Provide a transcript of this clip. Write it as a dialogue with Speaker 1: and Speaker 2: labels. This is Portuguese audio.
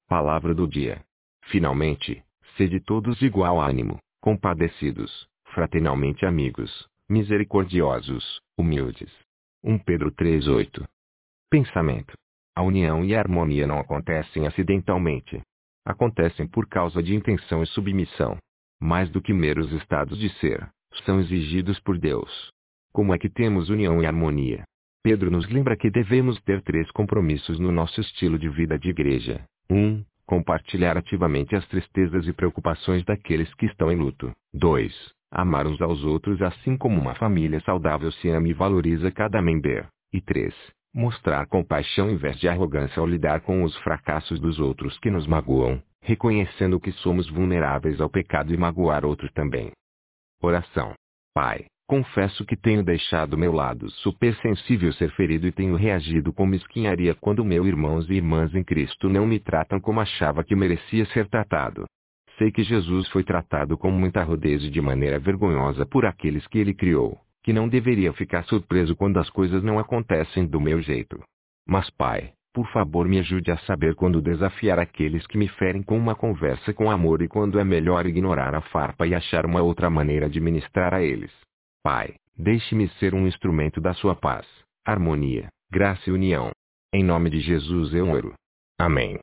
Speaker 1: Palavra do dia. Finalmente, sede todos de igual ânimo, compadecidos, fraternalmente amigos, misericordiosos, humildes. 1 Pedro 3:8. Pensamento. A união e a harmonia não acontecem acidentalmente. Acontecem por causa de intenção e submissão. Mais do que meros estados de ser, são exigidos por Deus. Como é que temos união e harmonia? Pedro nos lembra que devemos ter 3 compromissos no nosso estilo de vida de igreja. 1. Compartilhar ativamente as tristezas e preocupações daqueles que estão em luto. 2. Amar uns aos outros assim como uma família saudável se ama e valoriza cada membro. E 3. Mostrar compaixão em vez de arrogância ao lidar com os fracassos dos outros que nos magoam, reconhecendo que somos vulneráveis ao pecado e magoar outros também. Oração. Pai, confesso que tenho deixado meu lado supersensível ser ferido e tenho reagido com mesquinharia quando meus irmãos e irmãs em Cristo não me tratam como achava que merecia ser tratado. Sei que Jesus foi tratado com muita rudez e de maneira vergonhosa por aqueles que ele criou, que não deveria ficar surpreso quando as coisas não acontecem do meu jeito. Mas Pai, por favor me ajude a saber quando desafiar aqueles que me ferem com uma conversa com amor e quando é melhor ignorar a farpa e achar uma outra maneira de ministrar a eles. Pai, deixe-me ser um instrumento da sua paz, harmonia, graça e união. Em nome de Jesus eu oro. Amém.